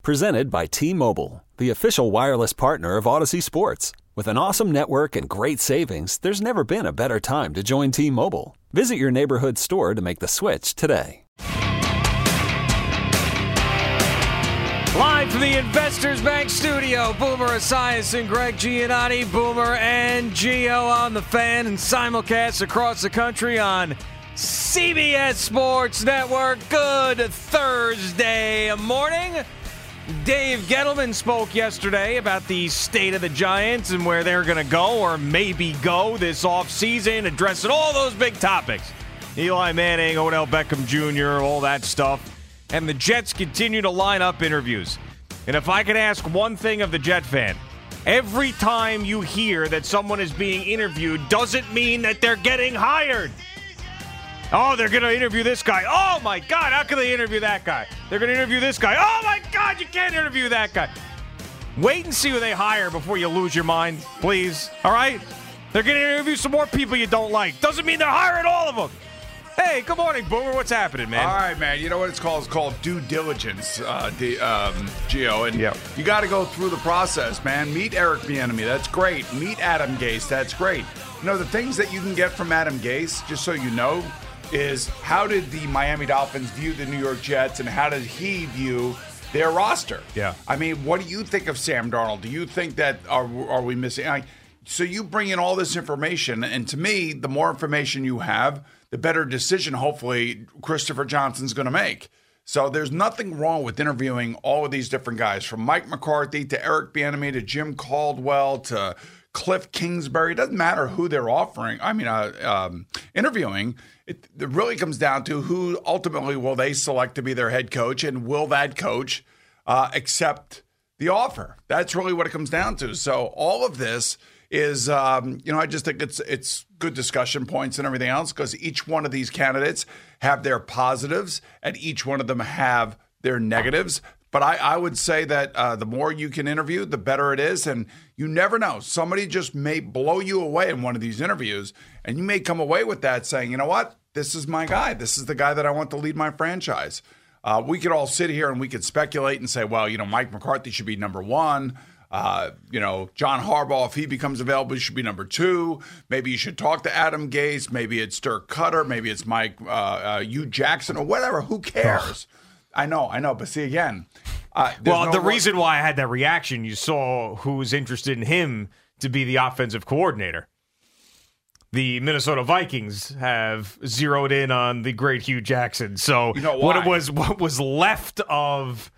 Presented by T-Mobile, the official wireless partner of Odyssey Sports. With an awesome network and great savings, there's never been a better time to join T-Mobile. Visit your neighborhood store to make the switch today. Live from the Investors Bank studio, Boomer Esiason and Greg Giannotti, Boomer and Gio on the Fan, and simulcast across the country on CBS Sports Network. Good Thursday morning. Dave Gettleman spoke yesterday about the state of the Giants and where they're going to go or maybe go this offseason, addressing all those big topics. Eli Manning, Odell Beckham Jr., all that stuff. And the Jets continue to line up interviews. And if I could ask one thing of the Jet fan, every time you hear that someone is being interviewed doesn't mean that they're getting hired. Oh, they're going to interview this guy. Oh, my God, how can they interview that guy? They're going to interview this guy. Oh, my God, you can't interview that guy. Wait and see who they hire before you lose your mind, please. All right? They're going to interview some more people you don't like. Doesn't mean they're hiring all of them. Hey, good morning, Boomer. What's happening, man? All right, man. You know what it's called? It's called due diligence, Gio. And you got to go through the process, man. Meet Eric Bieniemy. That's great. Meet Adam Gase. That's great. You know, the things that you can get from Adam Gase, just so you know, is how did the Miami Dolphins view the New York Jets and how did he view their roster? Yeah. I mean, what do you think of Sam Darnold? Do you think that are we missing? So you bring in all this information, and to me, the more information you have, the better decision, hopefully, Christopher Johnson's going to make. So there's nothing wrong with interviewing all of these different guys, from Mike McCarthy to Eric Bieniemy to Jim Caldwell to Cliff Kingsbury. It doesn't matter who they're interviewing. It really comes down to who ultimately will they select to be their head coach, and will that coach accept the offer? That's really what it comes down to. So all of this is, I just think it's good discussion points and everything else, because each one of these candidates have their positives and each one of them have their negatives. But I would say that the more you can interview, the better it is. And you never know. Somebody just may blow you away in one of these interviews, and you may come away with that saying, you know what? This is my guy. This is the guy that I want to lead my franchise. We could all sit here and we could speculate and say, well, Mike McCarthy should be number one. John Harbaugh, if he becomes available, he should be number two. Maybe you should talk to Adam Gase. Maybe it's Dirk Cutter. Maybe it's Mike Hugh Jackson or whatever. Who cares? I know. But see, again. The reason why I had that reaction, you saw who was interested in him to be the offensive coordinator. The Minnesota Vikings have zeroed in on the great Hugh Jackson. So what was left of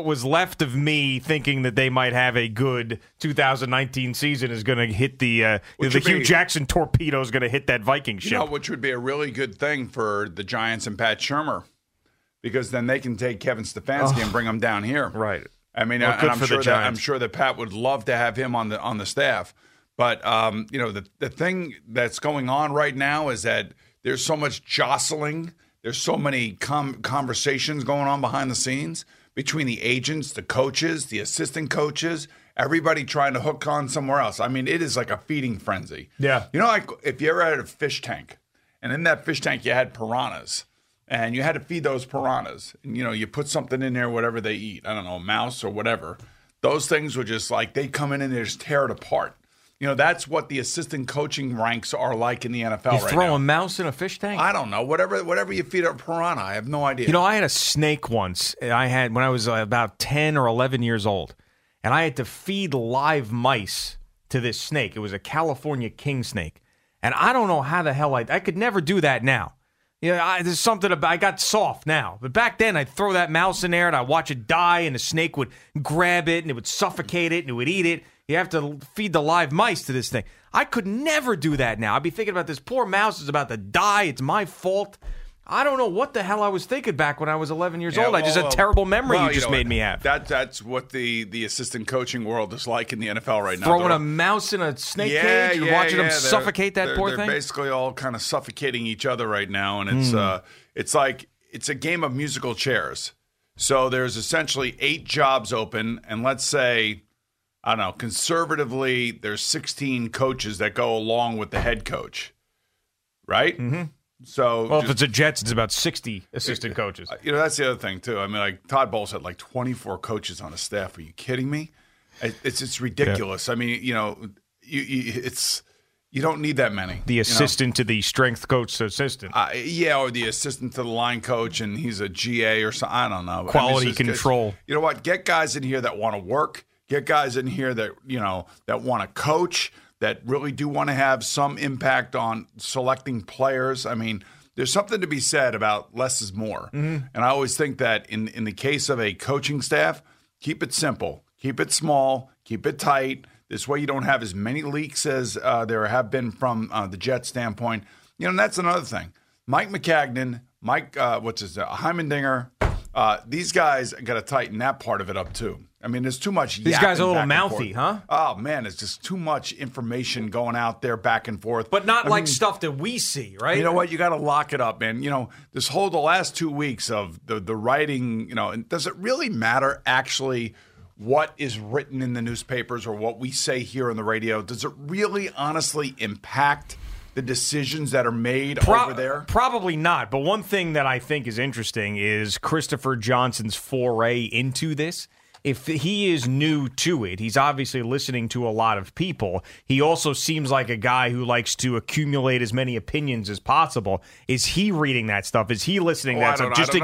me thinking that they might have a good 2019 season is going to hit the Hugh Jackson torpedo is going to hit that Viking ship. Which would be a really good thing for the Giants and Pat Shurmur, because then they can take Kevin Stefanski and bring him down here. Right. I mean, I'm sure that Pat would love to have him on the staff. But the thing that's going on right now is that there's so much jostling. There's so many conversations going on behind the scenes between the agents, the coaches, the assistant coaches, everybody trying to hook on somewhere else. I mean, it is like a feeding frenzy. Yeah. Like if you ever had a fish tank, and in that fish tank you had piranhas, and you had to feed those piranhas, and you put something in there, whatever they eat, I don't know, a mouse or whatever. Those things were just like, they come in and they just tear it apart. That's what the assistant coaching ranks are like in the NFL right now. You throw a mouse in a fish tank? I don't know. Whatever you feed a piranha, I have no idea. I had a snake once. I had when I was about 10 or 11 years old, and I had to feed live mice to this snake. It was a California king snake, and I don't know how the hell I could never do that now. There's something about I got soft now, but back then I'd throw that mouse in there and I'd watch it die, and the snake would grab it and it would suffocate it and it would eat it. You have to feed the live mice to this thing. I could never do that now. I'd be thinking about this poor mouse is about to die. It's my fault. I don't know what the hell I was thinking back when I was 11 years old. I just had a terrible memory you just made me have. That's what the assistant coaching world is like in the NFL right now. Throwing a mouse in a snake cage and watching them suffocate that poor thing? They're basically all kind of suffocating each other right now, and it's like it's a game of musical chairs. So there's essentially 8 jobs open, and let's say, I don't know, conservatively, there's 16 coaches that go along with the head coach, right? Mm-hmm. So, well, if it's a Jets, it's about 60 assistant coaches. That's the other thing too. I mean, like Todd Bowles had like 24 coaches on his staff. Are you kidding me? It's ridiculous. Yeah. I mean, you don't need that many. The assistant to the strength coach assistant. Or the assistant to the line coach, and he's a GA or something. I don't know. Quality control. You know what? Get guys in here that want to work. Get guys in here that that want to coach, that really do want to have some impact on selecting players. I mean, there's something to be said about less is more. Mm-hmm. And I always think that in the case of a coaching staff, keep it simple, keep it small, keep it tight. This way you don't have as many leaks as there have been from the Jets standpoint. And that's another thing. Mike Maccagnan, Heimendinger, these guys got to tighten that part of it up too. I mean, there's too much. These guys are a little mouthy, huh? Oh man, it's just too much information going out there back and forth. But not stuff that we see, right? You know what? You got to lock it up, man. The last 2 weeks of the writing. Does it really matter actually what is written in the newspapers or what we say here on the radio? Does it really, honestly impact the decisions that are made over there? Probably not. But one thing that I think is interesting is Christopher Johnson's foray into this. If he is new to it, he's obviously listening to a lot of people. He also seems like a guy who likes to accumulate as many opinions as possible. Is he reading that stuff? Is he listening to that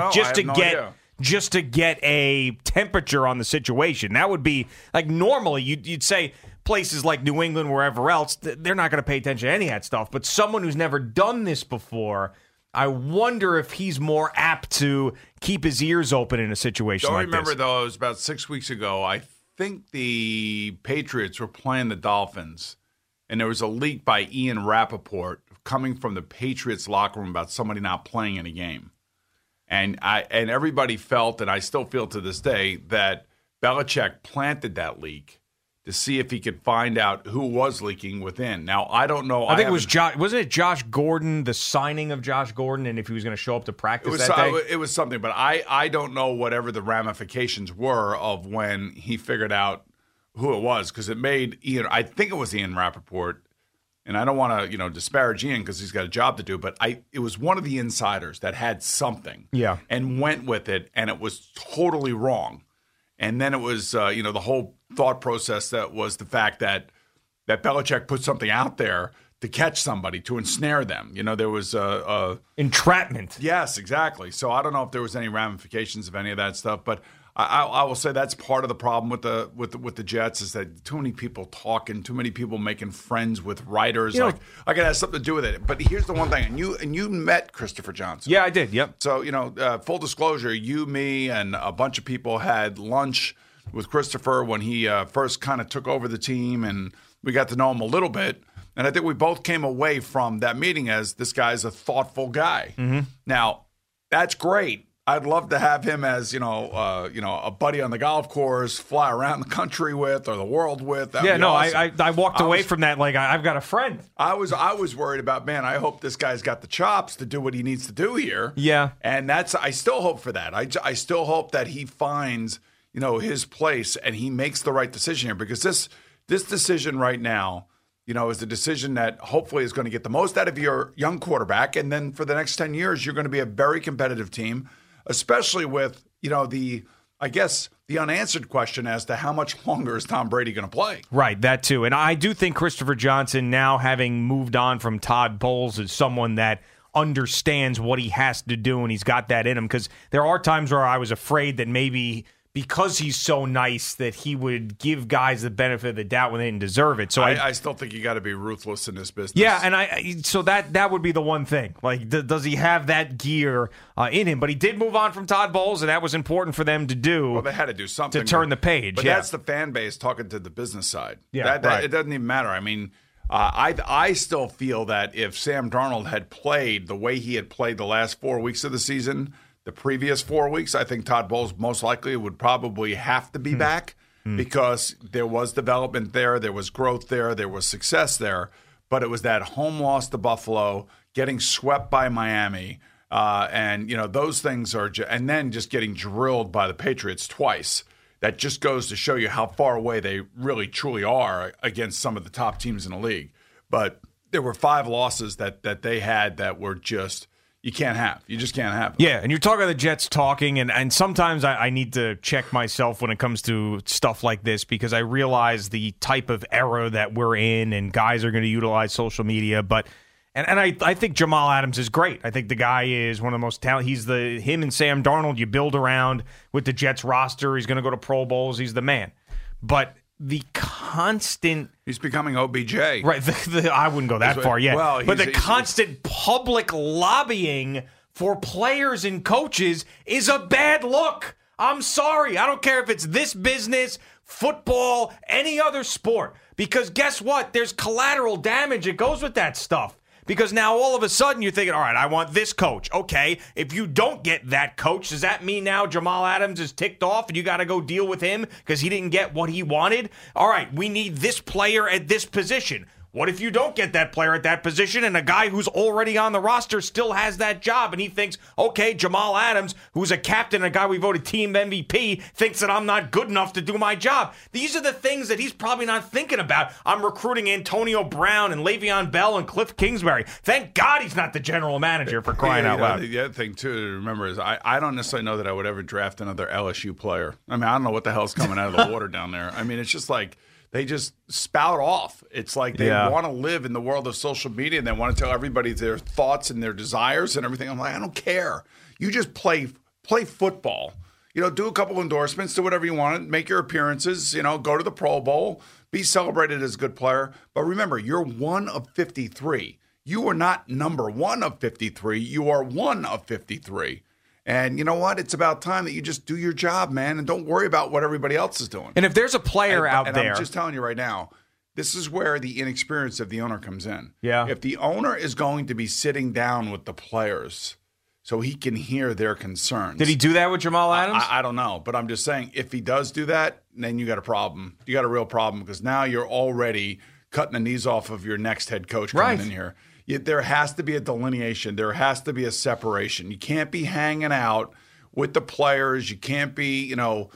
stuff just to get a temperature on the situation? That would be like normally you'd say places like New England, wherever else, they're not going to pay attention to any of that stuff. But someone who's never done this before, I wonder if he's more apt to keep his ears open in a situation like this. Don't remember, though, it was about 6 weeks ago. I think the Patriots were playing the Dolphins, and there was a leak by Ian Rappaport coming from the Patriots locker room about somebody not playing in a game. And everybody felt, and I still feel to this day, that Belichick planted that leak to see if he could find out who was leaking within. Now, I don't know. I think it was wasn't it Josh Gordon, the signing of Josh Gordon, and if he was going to show up to practice that day? It was something, but I don't know whatever the ramifications were of when he figured out who it was, because it made Ian, I think it was Ian Rappaport, and I don't want to disparage Ian because he's got a job to do, but it was one of the insiders that had something and went with it, and it was totally wrong. And then it was, the whole thought process that was the fact that Belichick put something out there to catch somebody, to ensnare them. There was entrapment. Yes, exactly. So I don't know if there was any ramifications of any of that stuff, but I will say that's part of the problem with the Jets is that too many people talking, too many people making friends with writers. I could have something to do with it. But here's the one thing, and you met Christopher Johnson. Yeah, I did. Yep. So full disclosure, you, me, and a bunch of people had lunch with Christopher when he first kind of took over the team, and we got to know him a little bit. And I think we both came away from that meeting as this guy's a thoughtful guy. Mm-hmm. Now, that's great. I'd love to have him as, a buddy on the golf course, fly around the country with or the world with. Awesome. I walked away from that like I've got a friend. I was worried about, man, I hope this guy's got the chops to do what he needs to do here. Yeah. And I still hope for that. I still hope that he finds, his place and he makes the right decision here, because this decision right now, is the decision that hopefully is going to get the most out of your young quarterback. And then for the next 10 years, you're going to be a very competitive team, especially with, the unanswered question as to how much longer is Tom Brady going to play. Right, that too. And I do think Christopher Johnson, now having moved on from Todd Bowles, is someone that understands what he has to do, and he's got that in him. Because there are times where I was afraid that maybe because he's so nice that he would give guys the benefit of the doubt when they didn't deserve it. So I still think you got to be ruthless in this business. Yeah, and so that would be the one thing. Like, does he have that gear in him? But he did move on from Todd Bowles, and that was important for them to do. Well, they had to do something to turn the page. But that's the fan base talking to the business side. Yeah, right. It doesn't even matter. I mean, I still feel that if Sam Darnold had played the way he had played the last 4 weeks of the season, the previous 4 weeks, I think Todd Bowles most likely would probably have to be back because there was development there, there was growth there, there was success there. But it was that home loss to Buffalo, getting swept by Miami, and those things are, and then just getting drilled by the Patriots twice. That just goes to show you how far away they really truly are against some of the top teams in the league. But there were 5 losses that they had that were just you can't have. You just can't have them. Yeah, and you're talking about the Jets talking, and sometimes I need to check myself when it comes to stuff like this because I realize the type of era that we're in and guys are going to utilize social media. But and I think Jamal Adams is great. I think the guy is one of the most talented. Him and Sam Darnold you build around with the Jets roster. He's going to go to Pro Bowls. He's the man. But the constant... He's becoming OBJ. Right. I wouldn't go that far yet. Well, but the constant public lobbying for players and coaches is a bad look. I'm sorry. I don't care if it's this business, football, any other sport. Because guess what? There's collateral damage that goes with that stuff. Because now all of a sudden you're thinking, all right, I want this coach. Okay, if you don't get that coach, does that mean now Jamal Adams is ticked off and you got to go deal with him because he didn't get what he wanted? All right, we need this player at this position. What if you don't get that player at that position and a guy who's already on the roster still has that job and he thinks, okay, Jamal Adams, who's a captain, a guy we voted team MVP, thinks that I'm not good enough to do my job. These are the things that he's probably not thinking about. I'm recruiting Antonio Brown and Le'Veon Bell and Cliff Kingsbury. Thank God he's not the general manager for crying out loud. The other thing, too, to remember is I don't necessarily know that I would ever draft another LSU player. I mean, I don't know what the hell's coming out of the water down there. I mean, it's just like they just spout off. It's like they want to live in the world of social media and they want to tell everybody their thoughts and their desires and everything. I'm like, I don't care. You just play football. Do a couple endorsements, do whatever you want, make your appearances, go to the Pro Bowl, be celebrated as a good player. But remember, you're one of 53. You are not number one of 53. You are one of 53. And you know what? It's about time that you just do your job, man, and don't worry about what everybody else is doing. And if there's a player out there... I'm just telling you right now, this is where the inexperience of the owner comes in. Yeah. If the owner is going to be sitting down with the players so he can hear their concerns... Did he do that with Jamal Adams? I don't know, but I'm just saying, if he does do that, then you got a problem. You got a real problem because now you're already cutting the knees off of your next head coach coming in here. There has to be a delineation. There has to be a separation. You can't be hanging out with the players. You can't be,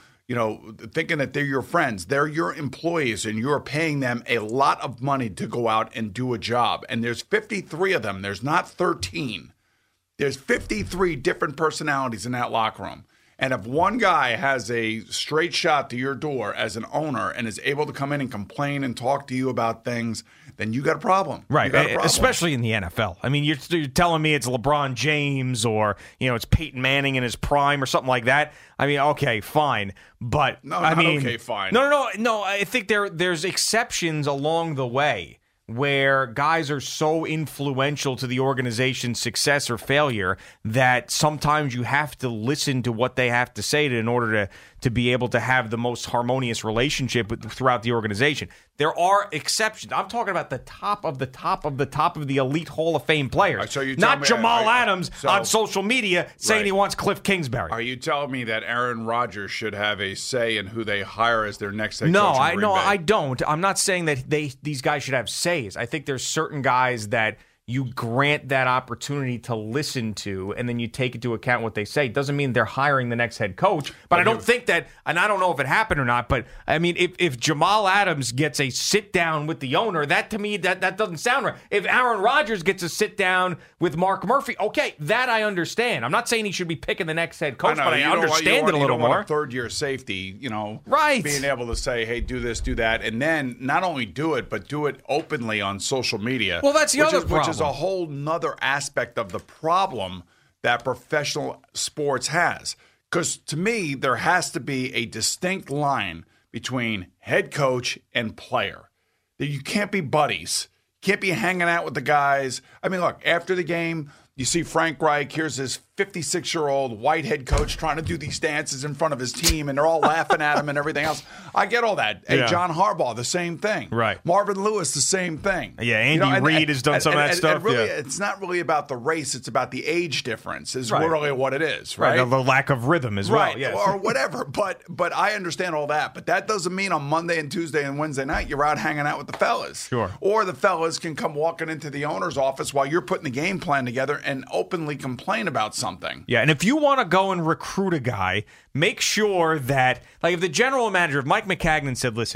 thinking that they're your friends. They're your employees, and you're paying them a lot of money to go out and do a job. And there's 53 of them. There's not 13. There's 53 different personalities in that locker room. And if one guy has a straight shot to your door as an owner and is able to come in and complain and talk to you about things, then you got a problem. Right, especially in the NFL. I mean, you're telling me it's LeBron James or, it's Peyton Manning in his prime or something like that. I mean, okay, fine. But, okay, fine. No, I think there's exceptions along the way where guys are so influential to the organization's success or failure that sometimes you have to listen to what they have to say in order to be able to have the most harmonious relationship throughout the organization. There are exceptions. I'm talking about the top of the top of the top of the elite Hall of Fame players. So not Jamal Adams on social media saying he wants Cliff Kingsbury. Are you telling me that Aaron Rodgers should have a say in who they hire as their next head coach? No, I don't. I'm not saying that these guys should have says. I think there's certain guys that you grant that opportunity to listen to, and then you take into account what they say. Doesn't mean they're hiring the next head coach, but I don't think that, and I don't know if it happened or not, but I mean, if Jamal Adams gets a sit down with the owner, that to me, that doesn't sound right. If Aaron Rodgers gets a sit down with Mark Murphy, okay, that I understand. I'm not saying he should be picking the next head coach, but I understand it a little more. You don't want a third-year safety, right? Being able to say, hey, do this, do that, and then not only do it, but do it openly on social media. Well, that's the other problem. Which is a whole nother aspect of the problem that professional sports has. Because to me, there has to be a distinct line between head coach and player. You can't be buddies. You can't be hanging out with the guys. I mean, look, after the game, you see Frank Reich, here's this 56-year-old white head coach trying to do these dances in front of his team, and they're all laughing at him and everything else. I get all that. Hey, John Harbaugh, the same thing. Right. Marvin Lewis, the same thing. Yeah, Andy Reid has done some of that stuff. And really, it's not really about the race. It's about the age difference is really what it is, right? The lack of rhythm as well. Yes. Or whatever. But I understand all that. But that doesn't mean on Monday and Tuesday and Wednesday night you're out hanging out with the fellas. Sure. Or the fellas can come walking into the owner's office while you're putting the game plan together and openly complain about something. Yeah, and if you want to go and recruit a guy, make sure that, like if the general manager, if Mike McCagnon said, listen,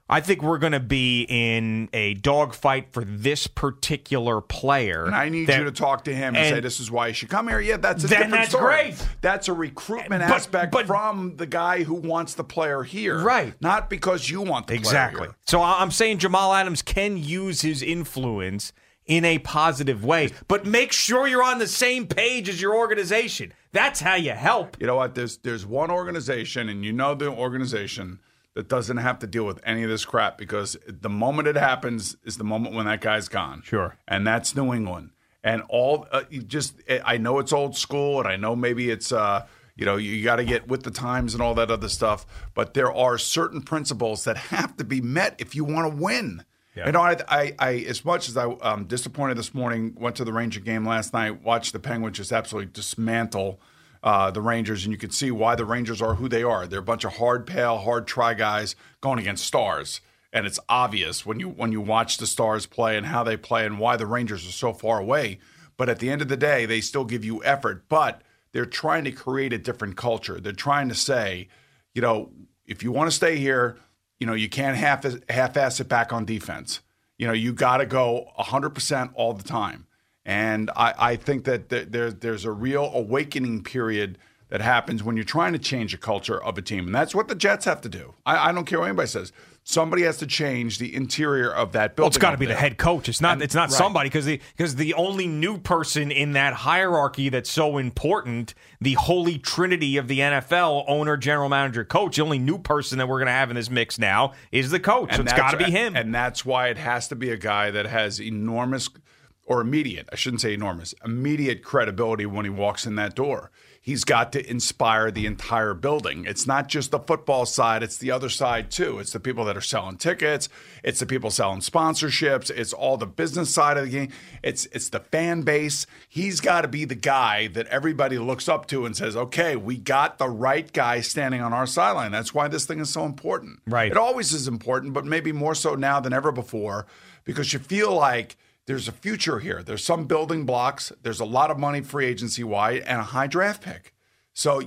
I think we're going to be in a dogfight for this particular player. And I need you to talk to him and say, this is why you should come here. Yeah, that's a different story. Great. That's a recruitment aspect from the guy who wants the player here. Right. Not because you want the player here. So I'm saying Jamal Adams can use his influence in a positive way, but make sure you're on the same page as your organization. That's how you help. You know what? There's one organization, and you know the organization that doesn't have to deal with any of this crap, because the moment it happens is the moment when that guy's gone. Sure. And that's New England. And I know it's old school, and I know maybe it's you got to get with the times and all that other stuff, but there are certain principles that have to be met if you want to win. Yeah. You know, I as much as I'm disappointed this morning, went to the Ranger game last night, watched the Penguins just absolutely dismantle the Rangers, and you can see why the Rangers are who they are. They're a bunch of hard try guys going against stars, and it's obvious when you watch the Stars play and how they play and why the Rangers are so far away. But at the end of the day, they still give you effort, but they're trying to create a different culture. They're trying to say, if you want to stay here, you can't half-ass it back on defense. You got to go 100% all the time. And I think that there's a real awakening period that happens when you're trying to change the culture of a team. And that's what the Jets have to do. I don't care what anybody says. Somebody has to change the interior of that building. Well, it's got to be the head coach. It's not right. Somebody, because the only new person in that hierarchy that's so important, the holy trinity of the NFL, owner, general manager, coach, the only new person that we're going to have in this mix now is the coach. So it's got to be him. And that's why it has to be a guy that has enormous – or immediate credibility when he walks in that door. He's got to inspire the entire building. It's not just the football side, it's the other side too. It's the people that are selling tickets, it's the people selling sponsorships, it's all the business side of the game, it's the fan base. He's got to be the guy that everybody looks up to and says, okay, we got the right guy standing on our sideline. That's why this thing is so important. Right. It always is important, but maybe more so now than ever before, because you feel like there's a future here. There's some building blocks. There's a lot of money free agency-wide and a high draft pick. So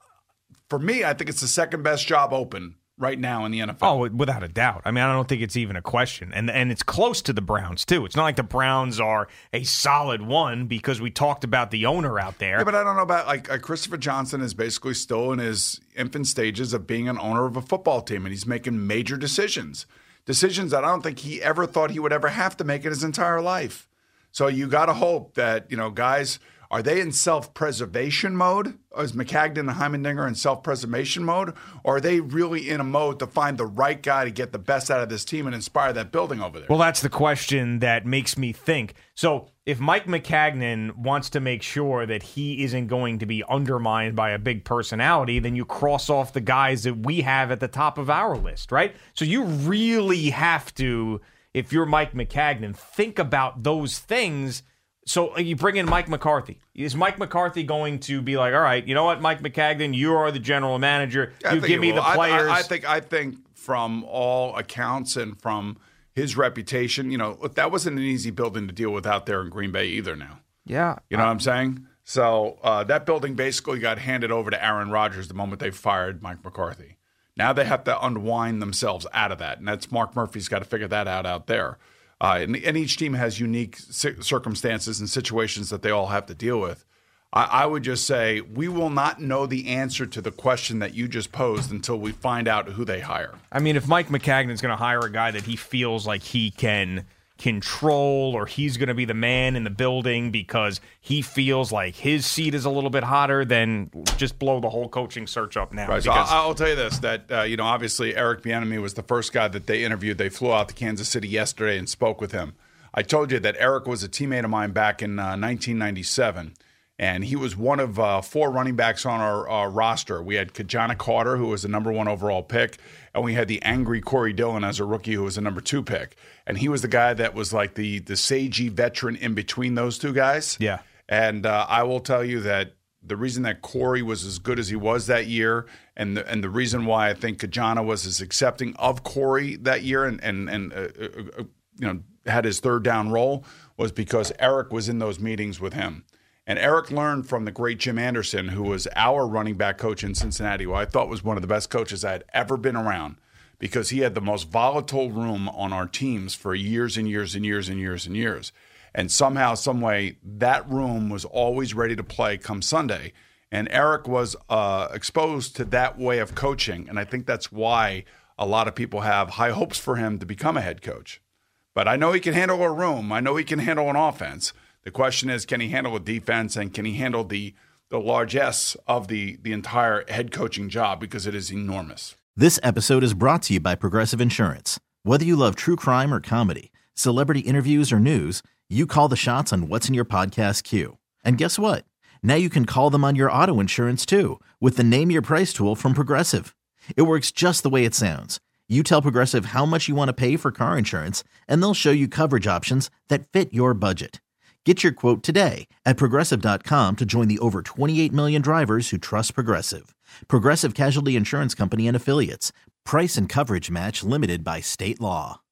for me, I think it's the second best job open right now in the NFL. Oh, without a doubt. I mean, I don't think it's even a question. And it's close to the Browns, too. It's not like the Browns are a solid one because we talked about the owner out there. Yeah, but I don't know about like Christopher Johnson is basically still in his infant stages of being an owner of a football team, and he's making major decisions that I don't think he ever thought he would ever have to make in his entire life. So you got to hope that, guys, are they in self-preservation mode? Or is Maccagnan and Heimendinger in self-preservation mode? Or are they really in a mode to find the right guy to get the best out of this team and inspire that building over there? Well, that's the question that makes me think. So if Mike Maccagnan wants to make sure that he isn't going to be undermined by a big personality, then you cross off the guys that we have at the top of our list, right? So you really have to, if you're Mike Maccagnan, think about those things. So you bring in Mike McCarthy. Is Mike McCarthy going to be like, all right, you know what, Mike Maccagnan, you are the general manager. You give me the players. I think from all accounts and from his reputation, look, that wasn't an easy building to deal with out there in Green Bay either now. Yeah. You know what I'm saying? So that building basically got handed over to Aaron Rodgers the moment they fired Mike McCarthy. Now they have to unwind themselves out of that, and that's Mark Murphy's got to figure that out there. And each team has unique circumstances and situations that they all have to deal with. I would just say we will not know the answer to the question that you just posed until we find out who they hire. I mean, if Mike Maccagnan's going to hire a guy that he feels like he can control, or he's going to be the man in the building because he feels like his seat is a little bit hotter, then just blow the whole coaching search up now. Right. So I'll tell you this, that, obviously Eric Bieniemy was the first guy that they interviewed. They flew out to Kansas City yesterday and spoke with him. I told you that Eric was a teammate of mine back in 1997. And he was one of 4 running backs on our roster. We had Kajana Carter, who was the number 1 overall pick, and we had the angry Corey Dillon as a rookie, who was the number 2 pick. And he was the guy that was like the sagey veteran in between those two guys. Yeah. And I will tell you that the reason that Corey was as good as he was that year, and the reason why I think Kajana was as accepting of Corey that year and had his third down role, was because Eric was in those meetings with him. And Eric learned from the great Jim Anderson, who was our running back coach in Cincinnati, who I thought was one of the best coaches I had ever been around, because he had the most volatile room on our teams for years and years and years and years and years. And somehow, some way, that room was always ready to play come Sunday. And Eric was exposed to that way of coaching. And I think that's why a lot of people have high hopes for him to become a head coach. But I know he can handle a room. I know he can handle an offense. The question is, can he handle a defense, and can he handle the largesse of the entire head coaching job, because it is enormous. This episode is brought to you by Progressive Insurance. Whether you love true crime or comedy, celebrity interviews or news, you call the shots on what's in your podcast queue. And guess what? Now you can call them on your auto insurance too, with the Name Your Price tool from Progressive. It works just the way it sounds. You tell Progressive how much you want to pay for car insurance, and they'll show you coverage options that fit your budget. Get your quote today at Progressive.com to join the over 28 million drivers who trust Progressive. Progressive Casualty Insurance Company and Affiliates. Price and coverage match limited by state law.